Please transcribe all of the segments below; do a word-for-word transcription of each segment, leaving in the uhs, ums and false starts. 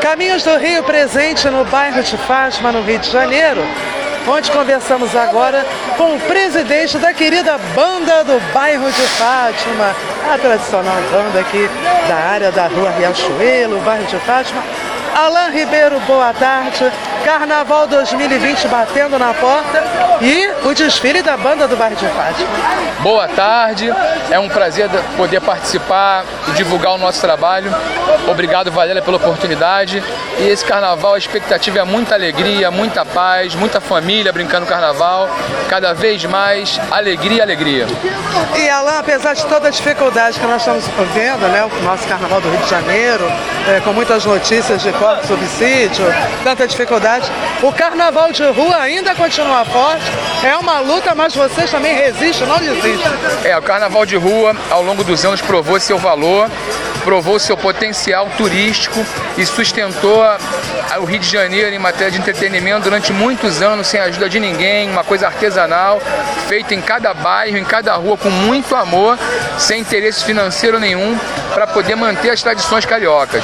Caminhos do Rio presente no bairro de Fátima, no Rio de Janeiro, onde conversamos agora com o presidente da querida Banda do Bairro de Fátima, a tradicional banda aqui da área da Rua Riachuelo, bairro de Fátima. Alain Ribeiro, boa tarde. Carnaval dois mil e vinte batendo na porta e o desfile da Banda do Bairro de Fátima. Boa tarde, é um prazer poder participar e divulgar o nosso trabalho. Obrigado, Valéria, pela oportunidade. E esse carnaval, a expectativa é muita alegria, muita paz, muita família brincando no carnaval. Cada vez mais alegria, alegria. E Alain, apesar de toda a dificuldade que nós estamos vendo, né, o nosso carnaval do Rio de Janeiro, é, com muitas notícias de corte, subsídio, tanta dificuldade, o carnaval de rua ainda continua forte, é uma luta, mas vocês também resistem, não desistem. É, o carnaval de rua, ao longo dos anos, provou seu valor, provou seu potencial turístico e sustentou o Rio de Janeiro em matéria de entretenimento durante muitos anos, sem ajuda de ninguém, uma coisa artesanal, feita em cada bairro, em cada rua, com muito amor, sem interesse financeiro nenhum, para poder manter as tradições cariocas.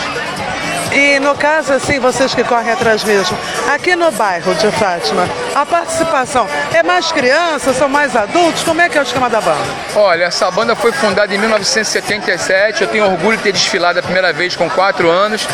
E no caso, assim, vocês que correm atrás mesmo, aqui no bairro de Fátima, a participação é mais crianças, são mais adultos? Como é que é o esquema da banda? Olha, essa banda foi fundada em mil novecentos e setenta e sete, eu tenho orgulho de ter desfilado a primeira vez com quatro anos.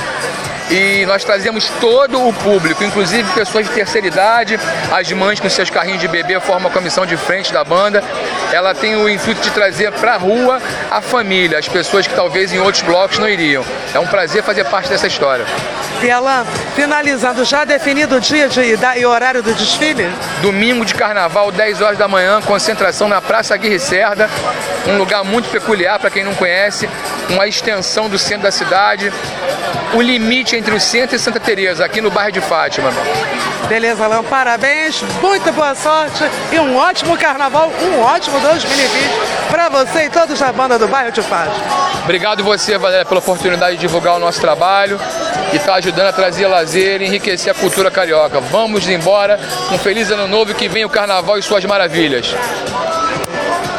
E nós trazemos todo o público, inclusive pessoas de terceira idade, as mães com seus carrinhos de bebê formam a comissão de frente da banda. Ela tem o intuito de trazer para a rua a família, as pessoas que talvez em outros blocos não iriam. É um prazer fazer parte dessa história. E Alain, finalizando, já definido o dia de, e horário do desfile? Domingo de carnaval, dez horas da manhã, concentração na Praça Aguirre Cerda, um lugar muito peculiar para quem não conhece, uma extensão do centro da cidade, o limite entre o centro e Santa Teresa, aqui no bairro de Fátima. Beleza, Alain, parabéns, muita boa sorte e um ótimo carnaval, um ótimo dois mil e vinte para você e todos da Banda do Bairro de Fátima. Obrigado você, Valéria, pela oportunidade de divulgar o nosso trabalho e estar ajudando a trazer lazer e enriquecer a cultura carioca. Vamos embora, um feliz ano novo e que venha o carnaval e suas maravilhas.